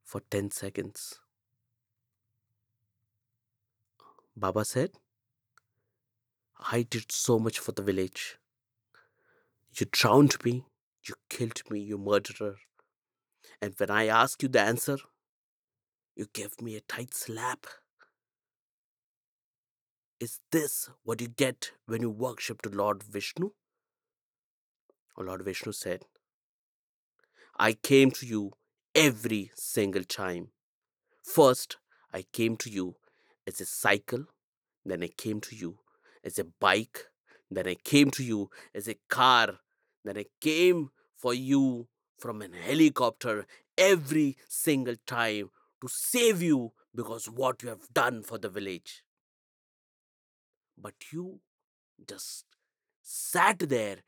for 10 seconds. Baba said, I did so much for the village. You drowned me, you killed me, you murderer. And when I asked you the answer, you gave me a tight slap. Is this what you get when you worship to Lord Vishnu? Or Lord Vishnu said, I came to you every single time. First, I came to you as a cycle, then I came to you as a bike, then I came to you as a car, then I came for you from an helicopter every single time to save you because what you have done for the village. But you just sat there